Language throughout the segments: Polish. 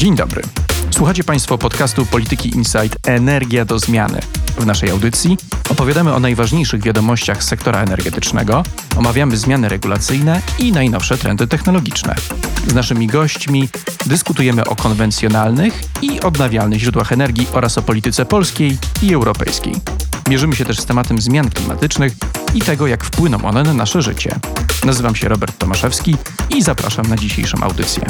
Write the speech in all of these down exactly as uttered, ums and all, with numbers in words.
Dzień dobry. Słuchacie Państwo podcastu Polityki Insight Energia do zmiany. W naszej audycji opowiadamy o najważniejszych wiadomościach z sektora energetycznego, omawiamy zmiany regulacyjne i najnowsze trendy technologiczne. Z naszymi gośćmi dyskutujemy o konwencjonalnych i odnawialnych źródłach energii oraz o polityce polskiej i europejskiej. Mierzymy się też z tematem zmian klimatycznych i tego, jak wpłyną one na nasze życie. Nazywam się Robert Tomaszewski i zapraszam na dzisiejszą audycję.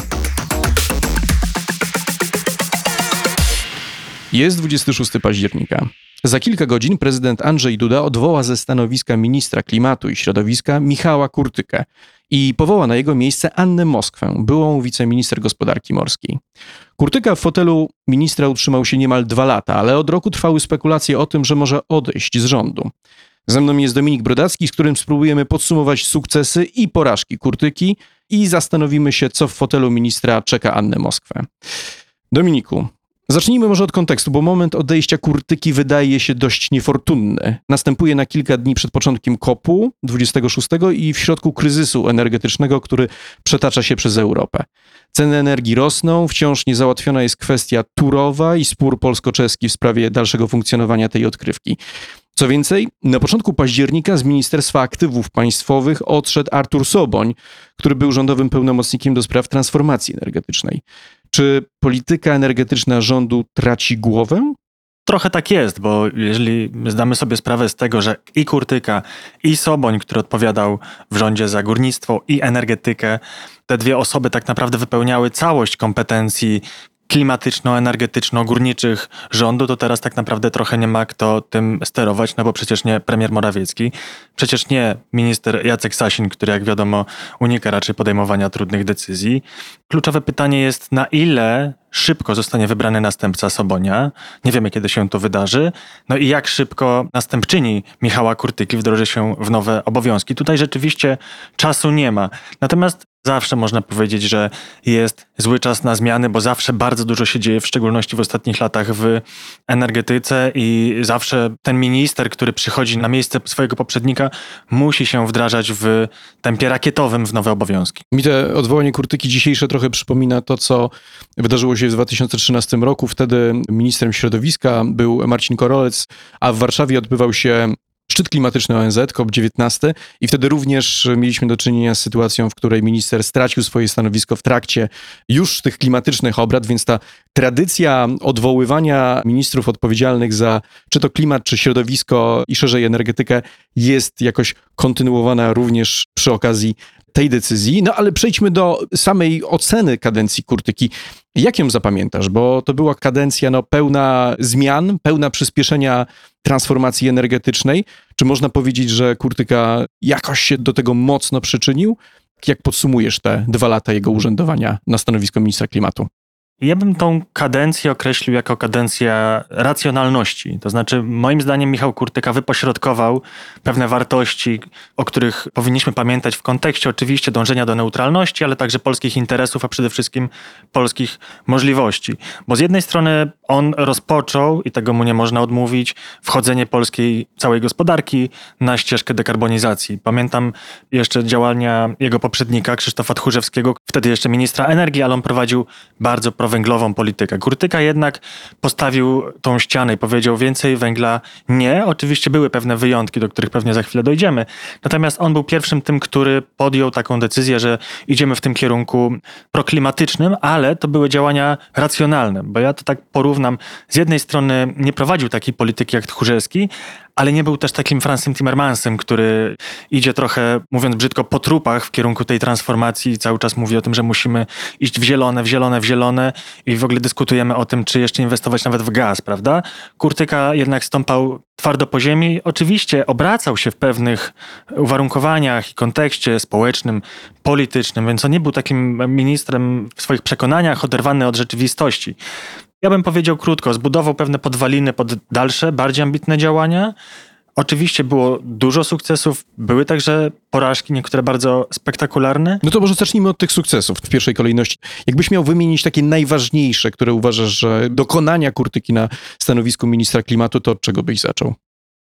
Jest dwudziestego szóstego października. Za kilka godzin prezydent Andrzej Duda odwoła ze stanowiska ministra klimatu i środowiska Michała Kurtykę i powoła na jego miejsce Annę Moskwę, byłą wiceminister gospodarki morskiej. Kurtyka w fotelu ministra utrzymał się niemal dwa lata, ale od roku trwały spekulacje o tym, że może odejść z rządu. Ze mną jest Dominik Brodacki, z którym spróbujemy podsumować sukcesy i porażki Kurtyki i zastanowimy się, co w fotelu ministra czeka Annę Moskwę. Dominiku, zacznijmy może od kontekstu, bo moment odejścia Kurtyki wydaje się dość niefortunny. Następuje na kilka dni przed początkiem kopu dwudziestego szóstego i w środku kryzysu energetycznego, który przetacza się przez Europę. Ceny energii rosną, wciąż niezałatwiona jest kwestia Turowa i spór polsko-czeski w sprawie dalszego funkcjonowania tej odkrywki. Co więcej, na początku października z Ministerstwa Aktywów Państwowych odszedł Artur Soboń, który był rządowym pełnomocnikiem do spraw transformacji energetycznej. Czy polityka energetyczna rządu traci głowę? Trochę tak jest, bo jeżeli zdamy sobie sprawę z tego, że i Kurtyka, i Soboń, który odpowiadał w rządzie za górnictwo i energetykę, te dwie osoby tak naprawdę wypełniały całość kompetencji klimatyczno-energetyczno-górniczych rządu, to teraz tak naprawdę trochę nie ma kto tym sterować, no bo przecież nie premier Morawiecki, przecież nie minister Jacek Sasin, który jak wiadomo unika raczej podejmowania trudnych decyzji. Kluczowe pytanie jest, na ile szybko zostanie wybrany następca Sobonia. Nie wiemy, kiedy się to wydarzy. No i jak szybko następczyni Michała Kurtyki wdroży się w nowe obowiązki. Tutaj rzeczywiście czasu nie ma. Natomiast zawsze można powiedzieć, że jest zły czas na zmiany, bo zawsze bardzo dużo się dzieje, w szczególności w ostatnich latach w energetyce i zawsze ten minister, który przychodzi na miejsce swojego poprzednika, musi się wdrażać w tempie rakietowym w nowe obowiązki. Mi te odwołanie Kurtyki dzisiejsze trochę przypomina to, co wydarzyło się w dwa tysiące trzynastym roku. Wtedy ministrem środowiska był Marcin Korolec, a w Warszawie odbywał się szczyt klimatyczny O N Z, kop dziewiętnaście, i wtedy również mieliśmy do czynienia z sytuacją, w której minister stracił swoje stanowisko w trakcie już tych klimatycznych obrad, więc ta tradycja odwoływania ministrów odpowiedzialnych za czy to klimat, czy środowisko i szerzej energetykę jest jakoś kontynuowana również przy okazji tej decyzji. No ale przejdźmy do samej oceny kadencji Kurtyki. Jak ją zapamiętasz? Bo to była kadencja no, pełna zmian, pełna przyspieszenia transformacji energetycznej. Czy można powiedzieć, że Kurtyka jakoś się do tego mocno przyczynił? Jak podsumujesz te dwa lata jego urzędowania na stanowisku ministra klimatu? Ja bym tą kadencję określił jako kadencja racjonalności. To znaczy, moim zdaniem Michał Kurtyka wypośrodkował pewne wartości, o których powinniśmy pamiętać w kontekście oczywiście dążenia do neutralności, ale także polskich interesów, a przede wszystkim polskich możliwości. Bo z jednej strony on rozpoczął, i tego mu nie można odmówić, wchodzenie polskiej całej gospodarki na ścieżkę dekarbonizacji. Pamiętam jeszcze działania jego poprzednika, Krzysztofa Tchórzewskiego, wtedy jeszcze ministra energii, ale on prowadził bardzo węglową politykę. Kurtyka jednak postawił tą ścianę i powiedział więcej węgla nie. Oczywiście były pewne wyjątki, do których pewnie za chwilę dojdziemy. Natomiast on był pierwszym tym, który podjął taką decyzję, że idziemy w tym kierunku proklimatycznym, ale to były działania racjonalne, bo ja to tak porównam. Z jednej strony nie prowadził takiej polityki jak Tchórzewski, ale nie był też takim Fransem Timmermansem, który idzie trochę, mówiąc brzydko, po trupach w kierunku tej transformacji i cały czas mówi o tym, że musimy iść w zielone, w zielone, w zielone i w ogóle dyskutujemy o tym, czy jeszcze inwestować nawet w gaz, prawda? Kurtyka jednak stąpał twardo po ziemi. Oczywiście obracał się w pewnych uwarunkowaniach i kontekście społecznym, politycznym, więc on nie był takim ministrem w swoich przekonaniach oderwany od rzeczywistości. Ja bym powiedział krótko, zbudował pewne podwaliny pod dalsze, bardziej ambitne działania. Oczywiście było dużo sukcesów, były także porażki, niektóre bardzo spektakularne. No to może zacznijmy od tych sukcesów w pierwszej kolejności. Jakbyś miał wymienić takie najważniejsze, które uważasz, że dokonania Kurtyki na stanowisku ministra klimatu, to od czego byś zaczął?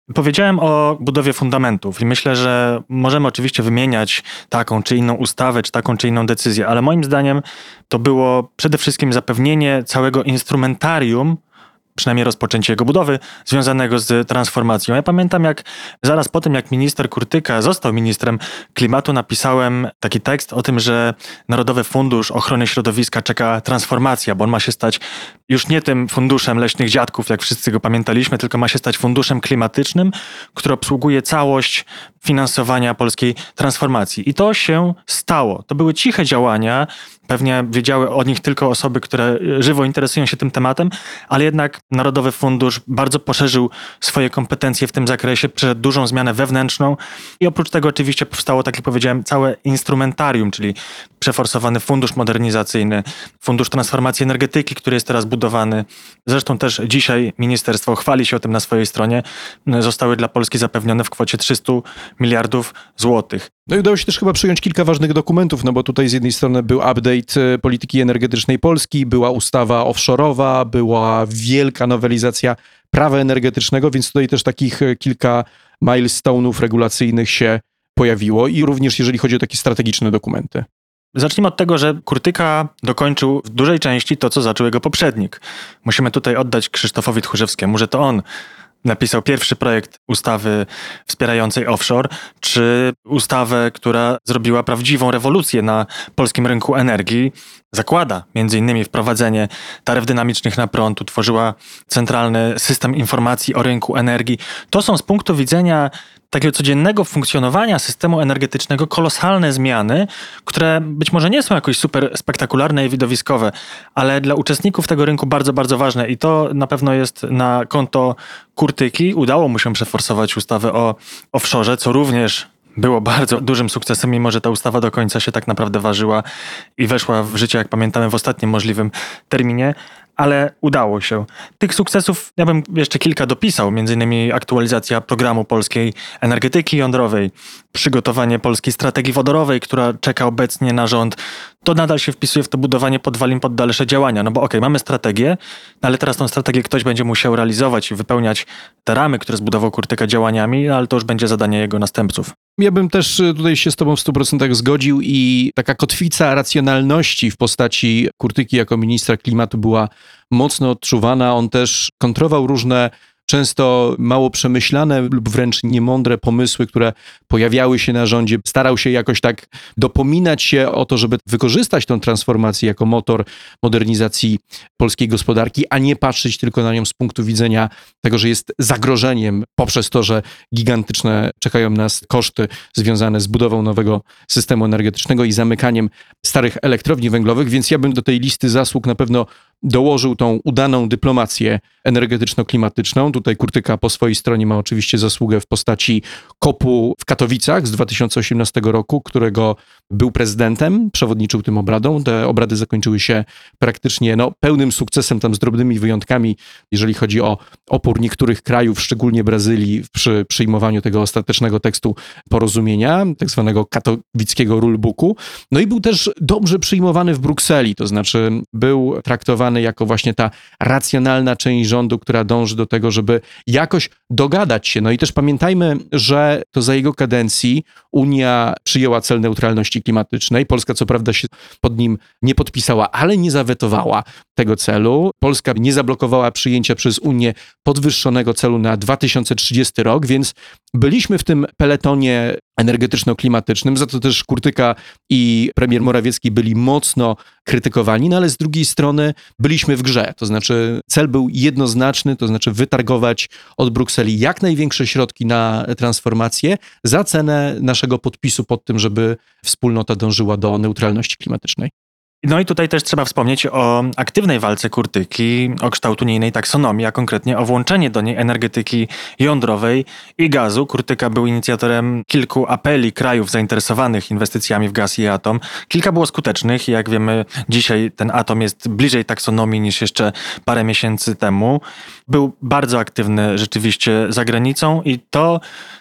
Powiedziałem o budowie fundamentów i myślę, że możemy oczywiście wymieniać taką czy inną ustawę, czy taką czy inną decyzję, ale moim zdaniem to było przede wszystkim zapewnienie całego instrumentarium, przynajmniej rozpoczęcie jego budowy, związanego z transformacją. Ja pamiętam, jak zaraz po tym, jak minister Kurtyka został ministrem klimatu, napisałem taki tekst o tym, że Narodowy Fundusz Ochrony Środowiska czeka transformacja, bo on ma się stać już nie tym funduszem leśnych dziadków, jak wszyscy go pamiętaliśmy, tylko ma się stać funduszem klimatycznym, który obsługuje całość finansowania polskiej transformacji. I to się stało. To były ciche działania, pewnie wiedziały o nich tylko osoby, które żywo interesują się tym tematem, ale jednak Narodowy Fundusz bardzo poszerzył swoje kompetencje w tym zakresie, przeszedł dużą zmianę wewnętrzną i oprócz tego oczywiście powstało, tak jak powiedziałem, całe instrumentarium, czyli przeforsowany fundusz modernizacyjny, fundusz transformacji energetyki, który jest teraz budowany. Zresztą też dzisiaj ministerstwo chwali się o tym na swojej stronie. Zostały dla Polski zapewnione w kwocie trzysta miliardów złotych. No i udało się też chyba przyjąć kilka ważnych dokumentów, no bo tutaj z jednej strony był update polityki energetycznej Polski, była ustawa offshore'owa, była wielka nowelizacja prawa energetycznego, więc tutaj też takich kilka milestone'ów regulacyjnych się pojawiło i również jeżeli chodzi o takie strategiczne dokumenty. Zacznijmy od tego, że Kurtyka dokończył w dużej części to, co zaczął jego poprzednik. Musimy tutaj oddać Krzysztofowi Tchórzewskiemu, że to on napisał pierwszy projekt ustawy wspierającej offshore, czy ustawę, która zrobiła prawdziwą rewolucję na polskim rynku energii. Zakłada między innymi wprowadzenie taryf dynamicznych na prąd, utworzyła centralny system informacji o rynku energii. To są z punktu widzenia takiego codziennego funkcjonowania systemu energetycznego kolosalne zmiany, które być może nie są jakoś super spektakularne i widowiskowe, ale dla uczestników tego rynku bardzo, bardzo ważne i to na pewno jest na konto Kurtyki. Udało mu się przeforsować ustawę o offshore, co również było bardzo dużym sukcesem, mimo że ta ustawa do końca się tak naprawdę ważyła i weszła w życie, jak pamiętamy, w ostatnim możliwym terminie, ale udało się. Tych sukcesów ja bym jeszcze kilka dopisał, między innymi aktualizacja programu polskiej energetyki jądrowej, przygotowanie polskiej strategii wodorowej, która czeka obecnie na rząd. To nadal się wpisuje w to budowanie podwalin pod dalsze działania. No bo okej, mamy strategię, ale teraz tą strategię ktoś będzie musiał realizować i wypełniać te ramy, które zbudował Kurtyka działaniami, ale to już będzie zadanie jego następców. Ja bym też tutaj się z tobą w stu procentach zgodził i taka kotwica racjonalności w postaci Kurtyki jako ministra klimatu była mocno odczuwana. On też kontrował różne często mało przemyślane lub wręcz niemądre pomysły, które pojawiały się na rządzie. Starał się jakoś tak dopominać się o to, żeby wykorzystać tę transformację jako motor modernizacji polskiej gospodarki, a nie patrzeć tylko na nią z punktu widzenia tego, że jest zagrożeniem poprzez to, że gigantyczne czekają nas koszty związane z budową nowego systemu energetycznego i zamykaniem starych elektrowni węglowych, więc ja bym do tej listy zasług na pewno dołożył tą udaną dyplomację energetyczno-klimatyczną. Tutaj Kurtyka po swojej stronie ma oczywiście zasługę w postaci kopu w Katowicach z dwa tysiące osiemnastego roku, którego był prezydentem, przewodniczył tym obradom. Te obrady zakończyły się praktycznie no, pełnym sukcesem, tam z drobnymi wyjątkami, jeżeli chodzi o opór niektórych krajów, szczególnie Brazylii, przy przyjmowaniu tego ostatecznego tekstu porozumienia, tak zwanego katowickiego rulebooku. No i był też dobrze przyjmowany w Brukseli, to znaczy był traktowany jako właśnie ta racjonalna część rządu, która dąży do tego, żeby jakoś dogadać się. No i też pamiętajmy, że to za jego kadencji Unia przyjęła cel neutralności klimatycznej. Polska co prawda się pod nim nie podpisała, ale nie zawetowała tego celu. Polska nie zablokowała przyjęcia przez Unię podwyższonego celu na dwa tysiące trzydziesty rok, więc byliśmy w tym peletonie energetyczno-klimatycznym, za to też Kurtyka i premier Morawiecki byli mocno krytykowani, no ale z drugiej strony byliśmy w grze, to znaczy cel był jednoznaczny, to znaczy wytargować od Brukseli jak największe środki na transformację za cenę naszego podpisu pod tym, żeby wspólnota dążyła do neutralności klimatycznej. No i tutaj też trzeba wspomnieć o aktywnej walce Kurtyki, o kształt unijnej taksonomii, a konkretnie o włączenie do niej energetyki jądrowej i gazu. Kurtyka był inicjatorem kilku apeli krajów zainteresowanych inwestycjami w gaz i atom. Kilka było skutecznych i jak wiemy, dzisiaj ten atom jest bliżej taksonomii niż jeszcze parę miesięcy temu. Był bardzo aktywny rzeczywiście za granicą i to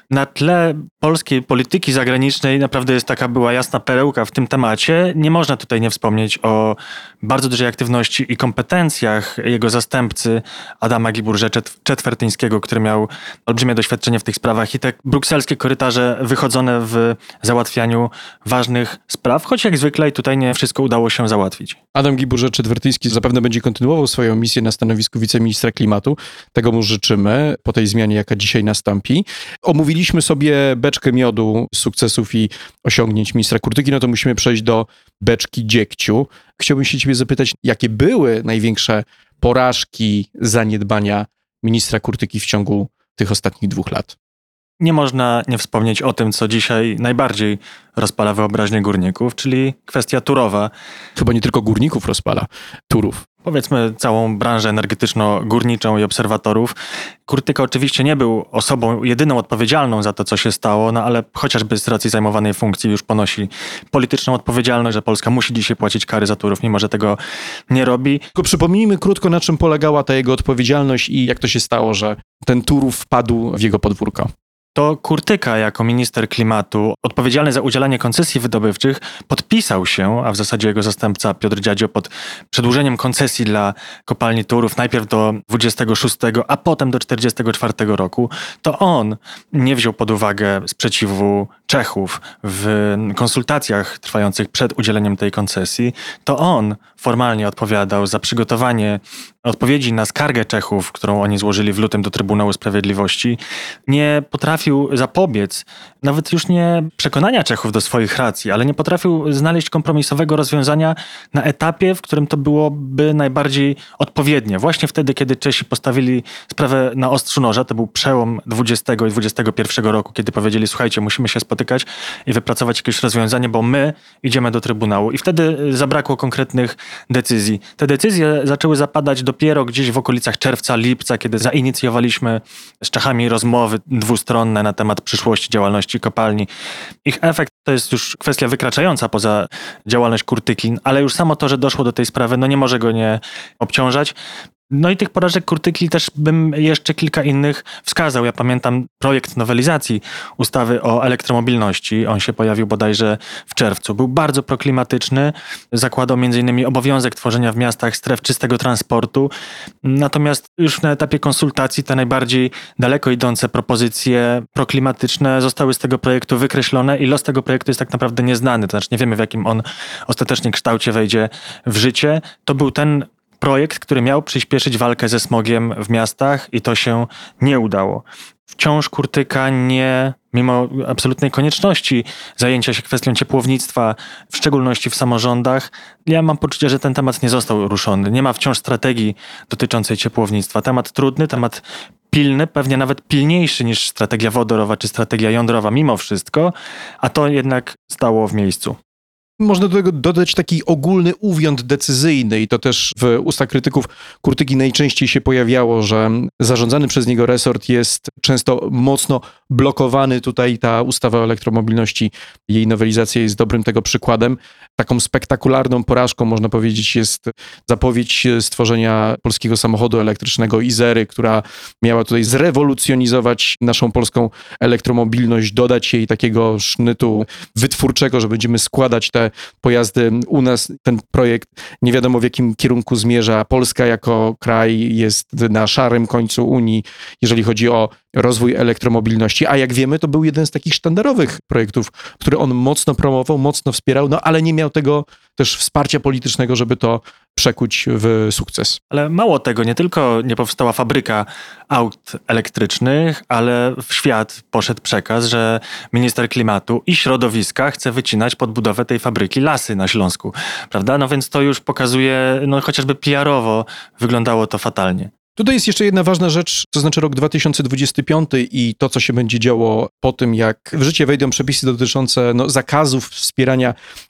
Na tle polskiej polityki zagranicznej naprawdę jest taka była jasna perełka w tym temacie. Nie można tutaj nie wspomnieć o bardzo dużej aktywności i kompetencjach jego zastępcy Adama Guibourgé-Czetwertyńskiego, który miał olbrzymie doświadczenie w tych sprawach i te brukselskie korytarze wychodzone w załatwianiu ważnych spraw, choć jak zwykle i tutaj nie wszystko udało się załatwić. Adam Guibourgé-Czetwertyński zapewne będzie kontynuował swoją misję na stanowisku wiceministra klimatu. Tego mu życzymy po tej zmianie, jaka dzisiaj nastąpi. Omówiliśmy sobie beczkę miodu sukcesów i osiągnięć ministra Kurtyki, no to musimy przejść do beczki dziegciu. Chciałbym się ciebie zapytać, jakie były największe porażki, zaniedbania ministra Kurtyki w ciągu tych ostatnich dwóch lat? Nie można nie wspomnieć o tym, co dzisiaj najbardziej rozpala wyobraźnię górników, czyli kwestia Turowa. Chyba nie tylko górników rozpala, Turów. Powiedzmy całą branżę energetyczno-górniczą i obserwatorów. Kurtyka oczywiście nie był osobą jedyną odpowiedzialną za to, co się stało, no ale chociażby z racji zajmowanej funkcji już ponosi polityczną odpowiedzialność, że Polska musi dzisiaj płacić kary za Turów, mimo że tego nie robi. Tylko przypomnijmy krótko, na czym polegała ta jego odpowiedzialność i jak to się stało, że ten Turów wpadł w jego podwórko. To Kurtyka jako minister klimatu odpowiedzialny za udzielanie koncesji wydobywczych podpisał się, a w zasadzie jego zastępca Piotr Dziadzio, pod przedłużeniem koncesji dla kopalni Turów najpierw do dwudziestego szóstego, a potem do czterdziestego czwartego roku. To on nie wziął pod uwagę sprzeciwu Czechów w konsultacjach trwających przed udzieleniem tej koncesji. To on formalnie odpowiadał za przygotowanie odpowiedzi na skargę Czechów, którą oni złożyli w lutym do Trybunału Sprawiedliwości. Nie potrafił zapobiec, nawet już nie przekonania Czechów do swoich racji, ale nie potrafił znaleźć kompromisowego rozwiązania na etapie, w którym to byłoby najbardziej odpowiednie. Właśnie wtedy, kiedy Czesi postawili sprawę na ostrzu noża, to był przełom dwudziestego i dwudziestego pierwszego roku, kiedy powiedzieli: słuchajcie, musimy się spotykać i wypracować jakieś rozwiązanie, bo my idziemy do Trybunału. I wtedy zabrakło konkretnych decyzji. Te decyzje zaczęły zapadać dopiero gdzieś w okolicach czerwca, lipca, kiedy zainicjowaliśmy z Czechami rozmowy dwustronne na temat przyszłości działalności kopalni. Ich efekt to jest już kwestia wykraczająca poza działalność Kurtyki, ale już samo to, że doszło do tej sprawy, no nie może go nie obciążać. No i tych porażek Kurtyki też bym jeszcze kilka innych wskazał. Ja pamiętam projekt nowelizacji ustawy o elektromobilności. On się pojawił bodajże w czerwcu. Był bardzo proklimatyczny. Zakładał między innymi obowiązek tworzenia w miastach stref czystego transportu. Natomiast już na etapie konsultacji te najbardziej daleko idące propozycje proklimatyczne zostały z tego projektu wykreślone i los tego projektu jest tak naprawdę nieznany. To znaczy nie wiemy, w jakim on ostatecznie kształcie wejdzie w życie. To był ten projekt, który miał przyspieszyć walkę ze smogiem w miastach i to się nie udało. Wciąż Kurtyka nie, mimo absolutnej konieczności zajęcia się kwestią ciepłownictwa, w szczególności w samorządach, ja mam poczucie, że ten temat nie został ruszony. Nie ma wciąż strategii dotyczącej ciepłownictwa. Temat trudny, temat pilny, pewnie nawet pilniejszy niż strategia wodorowa czy strategia jądrowa mimo wszystko, a to jednak stało w miejscu. Można do tego dodać taki ogólny uwiąd decyzyjny i to też w ustach krytyków Kurtyki najczęściej się pojawiało, że zarządzany przez niego resort jest często mocno blokowany. Tutaj ta ustawa o elektromobilności, jej nowelizacja jest dobrym tego przykładem. Taką spektakularną porażką, można powiedzieć, jest zapowiedź stworzenia polskiego samochodu elektrycznego Izery, która miała tutaj zrewolucjonizować naszą polską elektromobilność, dodać jej takiego sznytu wytwórczego, że będziemy składać te pojazdy u nas. Ten projekt nie wiadomo w jakim kierunku zmierza. Polska jako kraj jest na szarym końcu Unii, jeżeli chodzi o rozwój elektromobilności, a jak wiemy, to był jeden z takich sztandarowych projektów, który on mocno promował, mocno wspierał, no ale nie miał tego też wsparcia politycznego, żeby to przekuć w sukces. Ale mało tego, nie tylko nie powstała fabryka aut elektrycznych, ale w świat poszedł przekaz, że minister klimatu i środowiska chce wycinać pod budowę tej fabryki lasy na Śląsku, prawda? No więc to już pokazuje, no chociażby P R-owo wyglądało to fatalnie. Tutaj jest jeszcze jedna ważna rzecz, to znaczy rok dwa tysiące dwudziesty piąty i to, co się będzie działo po tym, jak w życie wejdą przepisy dotyczące no, zakazów wspierania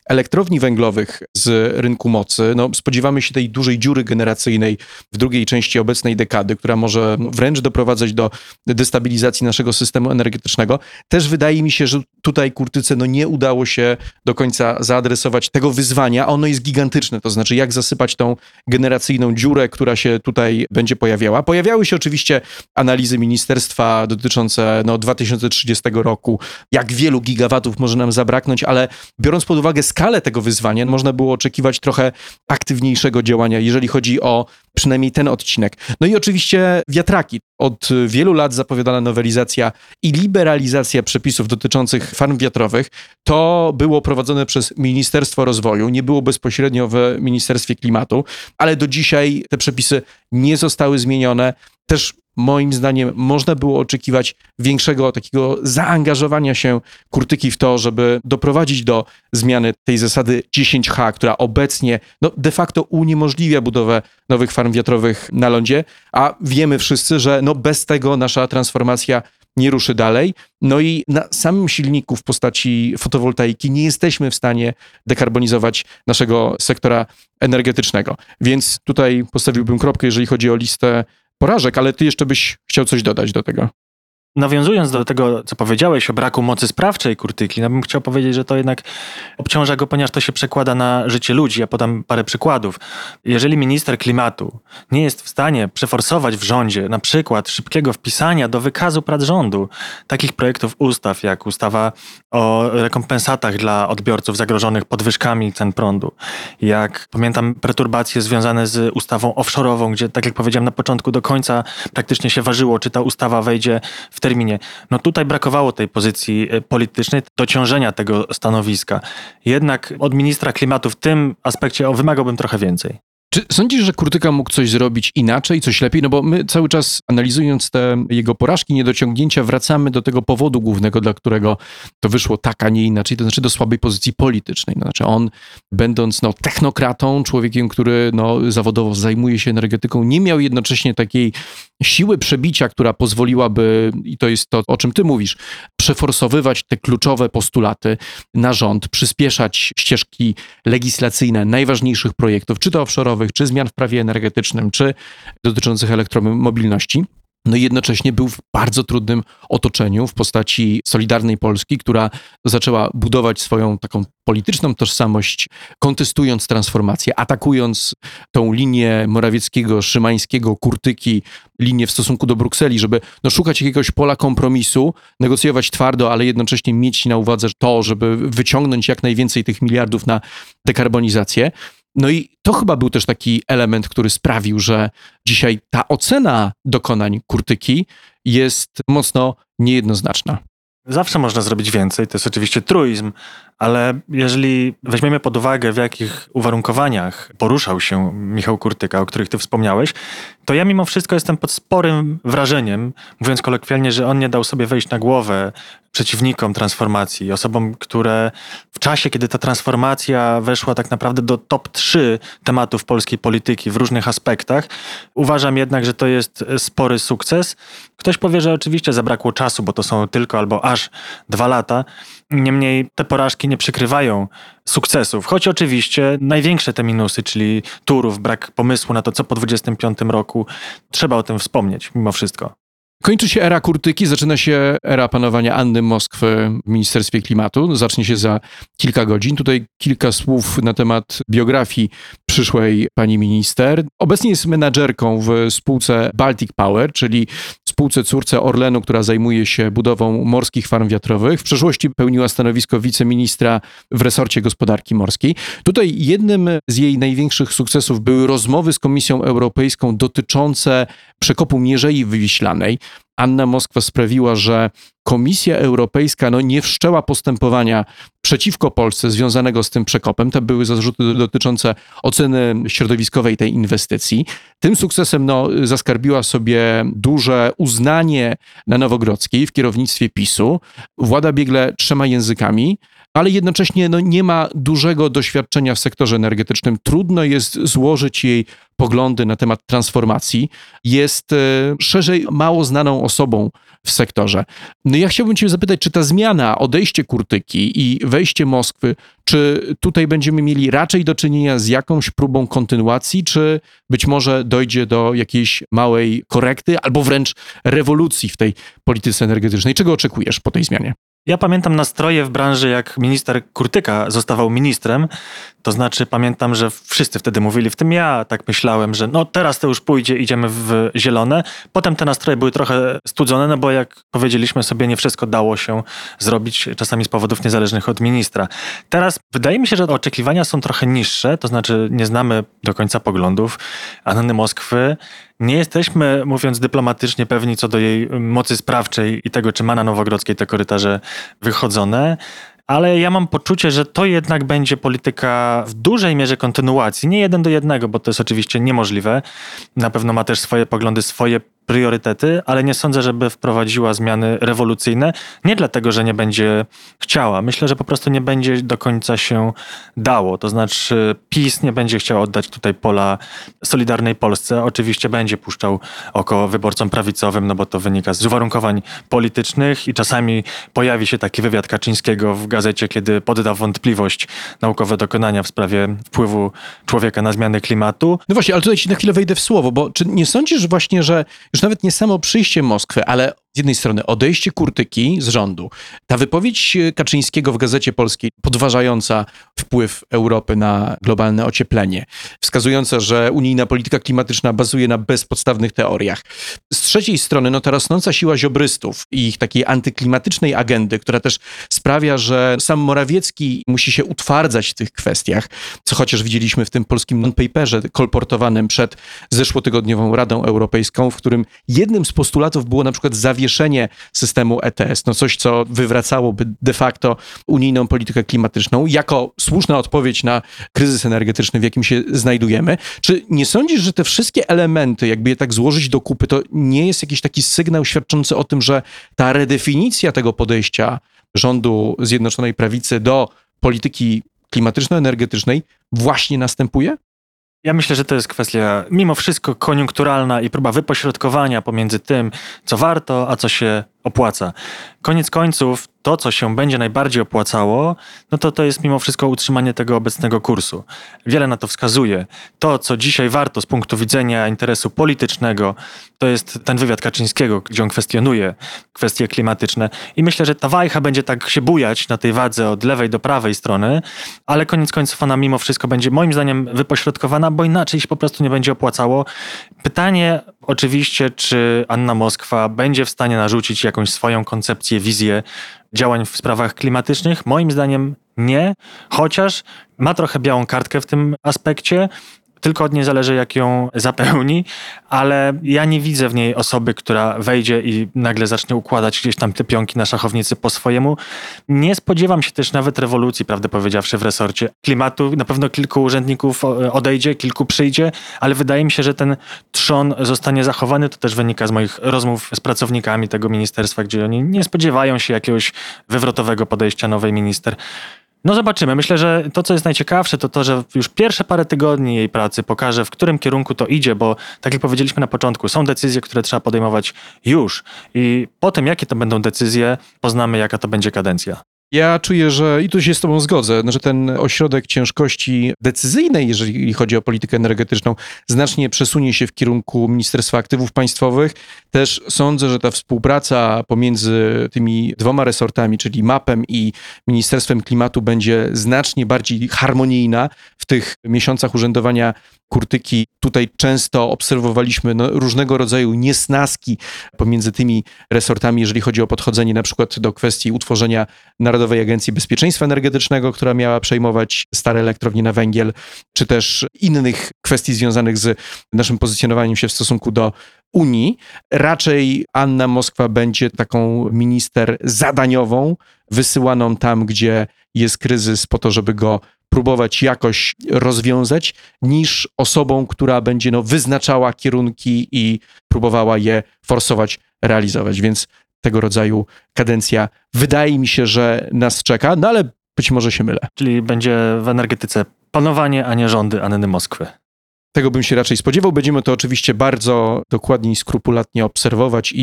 elektrowni węglowych z rynku mocy. No, spodziewamy się tej dużej dziury generacyjnej w drugiej części obecnej dekady, która może wręcz doprowadzać do destabilizacji naszego systemu energetycznego. Też wydaje mi się, że tutaj Kurtyce no, nie udało się do końca zaadresować tego wyzwania. Ono jest gigantyczne, to znaczy jak zasypać tą generacyjną dziurę, która się tutaj będzie pojawiała. Pojawiały się oczywiście analizy ministerstwa dotyczące no, dwa tysiące trzydziestego roku, jak wielu gigawatów może nam zabraknąć, ale biorąc pod uwagę skalę tego wyzwania, można było oczekiwać trochę aktywniejszego działania, jeżeli chodzi o przynajmniej ten odcinek. No i oczywiście wiatraki. Od wielu lat zapowiadana nowelizacja i liberalizacja przepisów dotyczących farm wiatrowych. To było prowadzone przez Ministerstwo Rozwoju, nie było bezpośrednio w Ministerstwie Klimatu, ale do dzisiaj te przepisy nie zostały zmienione. Też moim zdaniem można było oczekiwać większego takiego zaangażowania się Kurtyki w to, żeby doprowadzić do zmiany tej zasady dziesięć H, która obecnie no, de facto uniemożliwia budowę nowych farm wiatrowych na lądzie, a wiemy wszyscy, że no, bez tego nasza transformacja nie ruszy dalej. No i na samym silniku w postaci fotowoltaiki nie jesteśmy w stanie dekarbonizować naszego sektora energetycznego. Więc tutaj postawiłbym kropkę, jeżeli chodzi o listę porażek, ale ty jeszcze byś chciał coś dodać do tego. Nawiązując do tego, co powiedziałeś o braku mocy sprawczej Kurtyki, no bym chciał powiedzieć, że to jednak obciąża go, ponieważ to się przekłada na życie ludzi. Ja podam parę przykładów. Jeżeli minister klimatu nie jest w stanie przeforsować w rządzie na przykład szybkiego wpisania do wykazu prac rządu takich projektów ustaw, jak ustawa o rekompensatach dla odbiorców zagrożonych podwyżkami cen prądu, jak pamiętam perturbacje związane z ustawą offshore'ową, gdzie tak jak powiedziałem na początku do końca praktycznie się ważyło, czy ta ustawa wejdzie w terminie. No tutaj brakowało tej pozycji politycznej, dociążenia tego stanowiska. Jednak od ministra klimatu w tym aspekcie o, wymagałbym trochę więcej. Czy sądzisz, że Kurtyka mógł coś zrobić inaczej, coś lepiej? No bo my cały czas analizując te jego porażki, niedociągnięcia, wracamy do tego powodu głównego, dla którego to wyszło tak, a nie inaczej, to znaczy do słabej pozycji politycznej. No, znaczy on, będąc no, technokratą, człowiekiem, który no, zawodowo zajmuje się energetyką, nie miał jednocześnie takiej siły przebicia, która pozwoliłaby, i to jest to, o czym ty mówisz, przeforsowywać te kluczowe postulaty na rząd, przyspieszać ścieżki legislacyjne najważniejszych projektów, czy to offshore'owych, czy zmian w prawie energetycznym, czy dotyczących elektromobilności. No i jednocześnie był w bardzo trudnym otoczeniu w postaci Solidarnej Polski, która zaczęła budować swoją taką polityczną tożsamość, kontestując transformację, atakując tą linię Morawieckiego, Szymańskiego, Kurtyki, linię w stosunku do Brukseli, żeby no, szukać jakiegoś pola kompromisu, negocjować twardo, ale jednocześnie mieć na uwadze to, żeby wyciągnąć jak najwięcej tych miliardów na dekarbonizację. No i to chyba był też taki element, który sprawił, że dzisiaj ta ocena dokonań Kurtyki jest mocno niejednoznaczna. Zawsze można zrobić więcej, to jest oczywiście truizm, ale jeżeli weźmiemy pod uwagę, w jakich uwarunkowaniach poruszał się Michał Kurtyka, o których ty wspomniałeś, to ja mimo wszystko jestem pod sporym wrażeniem, mówiąc kolokwialnie, że on nie dał sobie wejść na głowę przeciwnikom transformacji, osobom, które w czasie, kiedy ta transformacja weszła tak naprawdę do top trzy tematów polskiej polityki w różnych aspektach, uważam jednak, że to jest spory sukces. Ktoś powie, że oczywiście zabrakło czasu, bo to są tylko albo aż dwa lata. Niemniej te porażki nie przykrywają sukcesów, choć oczywiście największe te minusy, czyli Turów, brak pomysłu na to, co po dwudziestym piątym roku, trzeba o tym wspomnieć mimo wszystko. Kończy się era Kurtyki, zaczyna się era panowania Anny Moskwy w Ministerstwie Klimatu. Zacznie się za kilka godzin. Tutaj kilka słów na temat biografii przyszłej pani minister. Obecnie jest menadżerką w spółce Baltic Power, czyli spółce córce Orlenu, która zajmuje się budową morskich farm wiatrowych. W przeszłości pełniła stanowisko wiceministra w resorcie gospodarki morskiej. Tutaj jednym z jej największych sukcesów były rozmowy z Komisją Europejską dotyczące przekopu Mierzei Wiślanej. Anna Moskwa sprawiła, że Komisja Europejska no, nie wszczęła postępowania przeciwko Polsce związanego z tym przekopem. To były zarzuty dotyczące oceny środowiskowej tej inwestycji. Tym sukcesem no, zaskarbiła sobie duże uznanie na Nowogrodzkiej w kierownictwie PiSu. Włada biegle trzema językami, ale jednocześnie no, nie ma dużego doświadczenia w sektorze energetycznym. Trudno jest złożyć jej poglądy na temat transformacji. Jest e, szerzej mało znaną osobą w sektorze. No ja chciałbym cię zapytać, czy ta zmiana, odejście Kurtyki i wejście Moskwy, czy tutaj będziemy mieli raczej do czynienia z jakąś próbą kontynuacji, czy być może dojdzie do jakiejś małej korekty albo wręcz rewolucji w tej polityce energetycznej? Czego oczekujesz po tej zmianie? Ja pamiętam nastroje w branży, jak minister Kurtyka zostawał ministrem. To znaczy pamiętam, że wszyscy wtedy mówili, w tym ja tak myślałem, że no teraz to już pójdzie, idziemy w zielone. Potem te nastroje były trochę studzone, no bo jak powiedzieliśmy sobie, nie wszystko dało się zrobić, czasami z powodów niezależnych od ministra. Teraz wydaje mi się, że oczekiwania są trochę niższe, to znaczy nie znamy do końca poglądów Anny Moskwy. Nie jesteśmy, mówiąc dyplomatycznie, pewni co do jej mocy sprawczej i tego, czy ma na Nowogrodzkiej te korytarze wychodzone. Ale ja mam poczucie, że to jednak będzie polityka w dużej mierze kontynuacji. Nie jeden do jednego, bo to jest oczywiście niemożliwe. Na pewno ma też swoje poglądy, swoje priorytety, ale nie sądzę, żeby wprowadziła zmiany rewolucyjne. Nie dlatego, że nie będzie chciała. Myślę, że po prostu nie będzie do końca się dało. To znaczy PiS nie będzie chciał oddać tutaj pola Solidarnej Polsce. Oczywiście będzie puszczał oko wyborcom prawicowym, no bo to wynika z uwarunkowań politycznych i czasami pojawi się taki wywiad Kaczyńskiego w gazecie, kiedy podda wątpliwość naukowe dokonania w sprawie wpływu człowieka na zmiany klimatu. No właśnie, ale tutaj ci na chwilę wejdę w słowo, bo czy nie sądzisz właśnie, że już nawet nie samo przyjście Moskwy, ale z jednej strony odejście Kurtyki z rządu, ta wypowiedź Kaczyńskiego w Gazecie Polskiej podważająca wpływ Europy na globalne ocieplenie, wskazująca, że unijna polityka klimatyczna bazuje na bezpodstawnych teoriach. Z trzeciej strony no ta rosnąca siła ziobrystów i ich takiej antyklimatycznej agendy, która też sprawia, że sam Morawiecki musi się utwardzać w tych kwestiach, co chociaż widzieliśmy w tym polskim non-paperze kolportowanym przed zeszłotygodniową Radą Europejską, w którym jednym z postulatów było na przykład zawieszenie systemu E T S, no coś, co wywracałoby de facto unijną politykę klimatyczną jako słuszna odpowiedź na kryzys energetyczny, w jakim się znajdujemy. Czy nie sądzisz, że te wszystkie elementy, jakby je tak złożyć do kupy, to nie jest jakiś taki sygnał świadczący o tym, że ta redefinicja tego podejścia rządu Zjednoczonej Prawicy do polityki klimatyczno-energetycznej właśnie następuje? Ja myślę, że to jest kwestia mimo wszystko koniunkturalna i próba wypośrodkowania pomiędzy tym, co warto, a co się opłaca. Koniec końców to, co się będzie najbardziej opłacało, no to to jest mimo wszystko utrzymanie tego obecnego kursu. Wiele na to wskazuje. To, co dzisiaj warto z punktu widzenia interesu politycznego, to jest ten wywiad Kaczyńskiego, gdzie on kwestionuje kwestie klimatyczne. I myślę, że ta wajcha będzie tak się bujać na tej wadze od lewej do prawej strony, ale koniec końców ona mimo wszystko będzie moim zdaniem wypośrodkowana, bo inaczej się po prostu nie będzie opłacało. Pytanie oczywiście, czy Anna Moskwa będzie w stanie narzucić jakąś swoją koncepcję, wizję działań w sprawach klimatycznych? Moim zdaniem nie, chociaż ma trochę białą kartkę w tym aspekcie. Tylko od niej zależy, jak ją zapełni, ale ja nie widzę w niej osoby, która wejdzie i nagle zacznie układać gdzieś tam te pionki na szachownicy po swojemu. Nie spodziewam się też nawet rewolucji, prawdę powiedziawszy, w resorcie klimatu. Na pewno kilku urzędników odejdzie, kilku przyjdzie, ale wydaje mi się, że ten trzon zostanie zachowany. To też wynika z moich rozmów z pracownikami tego ministerstwa, gdzie oni nie spodziewają się jakiegoś wywrotowego podejścia nowej minister. No zobaczymy. Myślę, że to, co jest najciekawsze, to to, że już pierwsze parę tygodni jej pracy pokaże, w którym kierunku to idzie, bo tak jak powiedzieliśmy na początku, są decyzje, które trzeba podejmować już. I po tym, jakie to będą decyzje, poznamy, jaka to będzie kadencja. Ja czuję, że i tu się z tobą zgodzę, że ten ośrodek ciężkości decyzyjnej, jeżeli chodzi o politykę energetyczną, znacznie przesunie się w kierunku Ministerstwa Aktywów Państwowych. Też sądzę, że ta współpraca pomiędzy tymi dwoma resortami, czyli mapem i Ministerstwem Klimatu, będzie znacznie bardziej harmonijna w tych miesiącach urzędowania Kurtyki. Tutaj często obserwowaliśmy no, różnego rodzaju niesnaski pomiędzy tymi resortami, jeżeli chodzi o podchodzenie na przykład do kwestii utworzenia Narodowej Agencji Bezpieczeństwa Energetycznego, która miała przejmować stare elektrownie na węgiel, czy też innych kwestii związanych z naszym pozycjonowaniem się w stosunku do Unii. Raczej Anna Moskwa będzie taką minister zadaniową, wysyłaną tam, gdzie jest kryzys, po to, żeby go próbować jakoś rozwiązać, niż osobą, która będzie no, wyznaczała kierunki i próbowała je forsować, realizować. Więc tego rodzaju kadencja wydaje mi się, że nas czeka, no ale być może się mylę. Czyli będzie w energetyce panowanie, a nie rządy Anny Moskwy. Tego bym się raczej spodziewał. Będziemy to oczywiście bardzo dokładnie i skrupulatnie obserwować i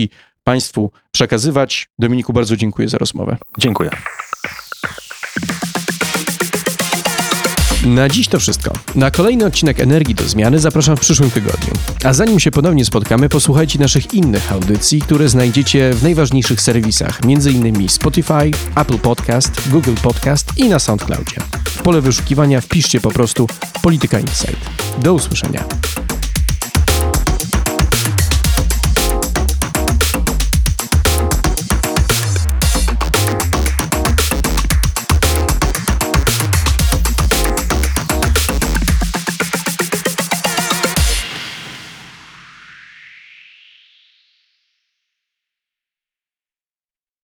Państwu przekazywać. Dominiku, bardzo dziękuję za rozmowę. Dziękuję. Na dziś to wszystko. Na kolejny odcinek Energii do Zmiany zapraszam w przyszłym tygodniu. A zanim się ponownie spotkamy, posłuchajcie naszych innych audycji, które znajdziecie w najważniejszych serwisach, m.in. Spotify, Apple Podcast, Google Podcast i na SoundCloudzie. W pole wyszukiwania wpiszcie po prostu Polityka Insight. Do usłyszenia.